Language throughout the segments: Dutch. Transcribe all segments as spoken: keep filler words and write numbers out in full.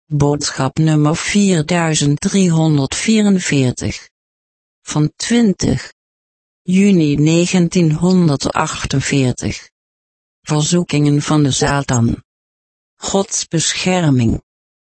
Boodschap nummer vierduizend driehonderdvierenveertig. Van twintig juni negentienhonderdachtenveertig. Verzoekingen van de Satan. Gods bescherming.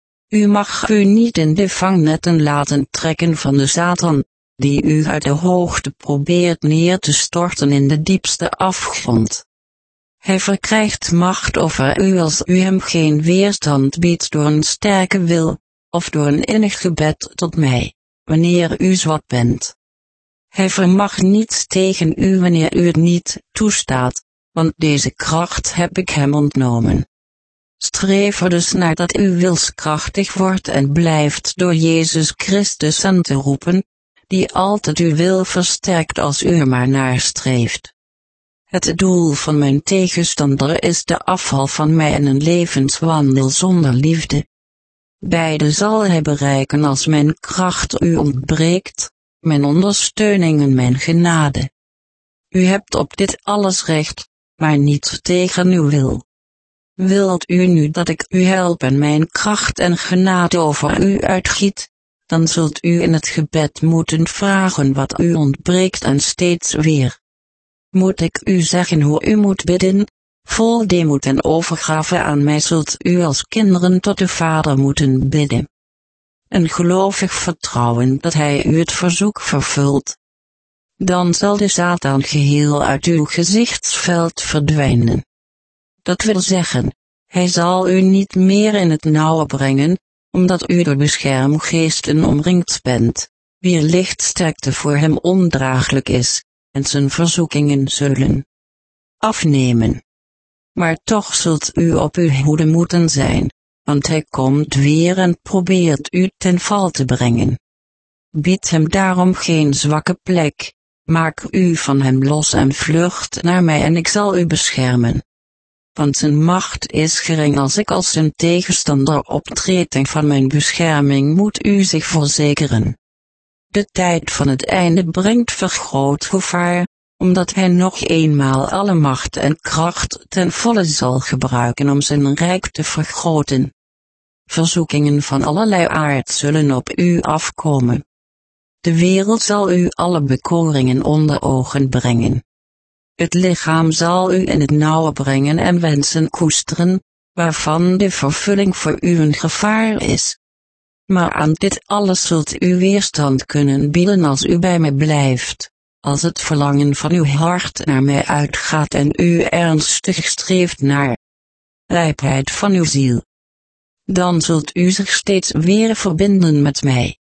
U mag u niet in de vangnetten laten trekken van de Satan, die u uit de hoogte probeert neer te storten in de diepste afgrond. Hij verkrijgt macht over u als u hem geen weerstand biedt door een sterke wil, of door een innig gebed tot mij, wanneer u zwak bent. Hij vermag niets tegen u wanneer u het niet toestaat, want deze kracht heb ik hem ontnomen. Streef er dus naar dat uw wilskrachtig wordt en blijft door Jezus Christus aan te roepen, die altijd uw wil versterkt als u er maar naar streeft. Het doel van mijn tegenstander is de afval van mij en een levenswandel zonder liefde. Beide zal hij bereiken als mijn kracht u ontbreekt, mijn ondersteuning en mijn genade. U hebt op dit alles recht, maar niet tegen uw wil. Wilt u nu dat ik u help en mijn kracht en genade over u uitgiet, dan zult u in het gebed moeten vragen wat u ontbreekt en steeds weer. Moet ik u zeggen hoe u moet bidden? Vol deemoed en overgave aan mij zult u als kinderen tot de Vader moeten bidden. En gelovig vertrouwen dat hij u het verzoek vervult. Dan zal de Satan geheel uit uw gezichtsveld verdwijnen. Dat wil zeggen, hij zal u niet meer in het nauwe brengen, omdat u door beschermgeesten omringd bent, wier lichtsterkte voor hem ondraaglijk is, en zijn verzoekingen zullen afnemen. Maar toch zult u op uw hoede moeten zijn, want hij komt weer en probeert u ten val te brengen. Bied hem daarom geen zwakke plek, maak u van hem los en vlucht naar mij en ik zal u beschermen. Want zijn macht is gering als ik als zijn tegenstander optreed en van mijn bescherming moet u zich verzekeren. De tijd van het einde brengt vergroot gevaar, omdat hij nog eenmaal alle macht en kracht ten volle zal gebruiken om zijn rijk te vergroten. Verzoekingen van allerlei aard zullen op u afkomen. De wereld zal u alle bekoringen onder ogen brengen. Het lichaam zal u in het nauwe brengen en wensen koesteren, waarvan de vervulling voor u een gevaar is. Maar aan dit alles zult u weerstand kunnen bieden als u bij mij blijft, als het verlangen van uw hart naar mij uitgaat en u ernstig streeft naar rijpheid van uw ziel. Dan zult u zich steeds weer verbinden met mij.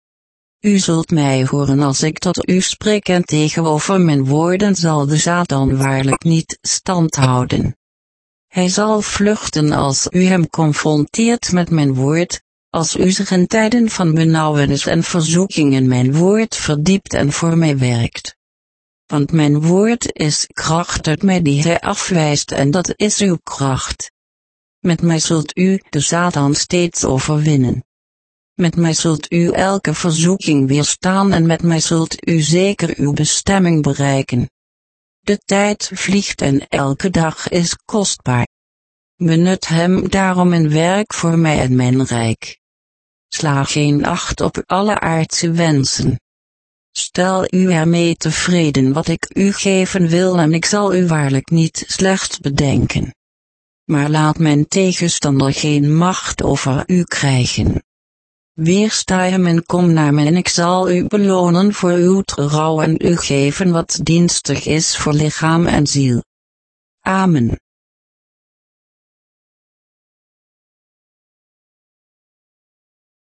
U zult mij horen als ik tot u spreek en tegenover mijn woorden zal de Satan waarlijk niet stand houden. Hij zal vluchten als u hem confronteert met mijn woord, als u zich in tijden van benauwenis en verzoeking in mijn woord verdiept en voor mij werkt. Want mijn woord is kracht uit mij die hij afwijst en dat is uw kracht. Met mij zult u de Satan steeds overwinnen. Met mij zult u elke verzoeking weerstaan en met mij zult u zeker uw bestemming bereiken. De tijd vliegt en elke dag is kostbaar. Benut hem daarom in werk voor mij en mijn rijk. Sla geen acht op alle aardse wensen. Stel u ermee tevreden wat ik u geven wil en ik zal u waarlijk niet slecht bedenken. Maar laat mijn tegenstander geen macht over u krijgen. Weersta hem en kom naar mij en ik zal u belonen voor uw trouw en u geven wat dienstig is voor lichaam en ziel. Amen.